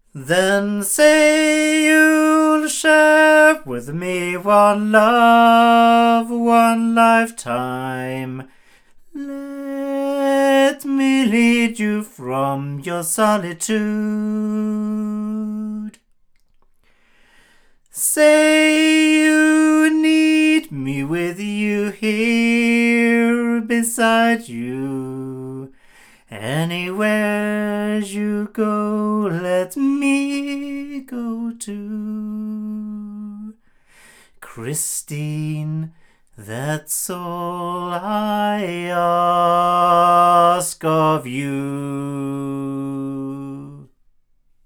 Then say you'll share with me one love, one lifetime. Let me lead you from your solitude. Say you need me with you here beside you. Anywhere you go, let me go too. Christine, that's all I ask of you.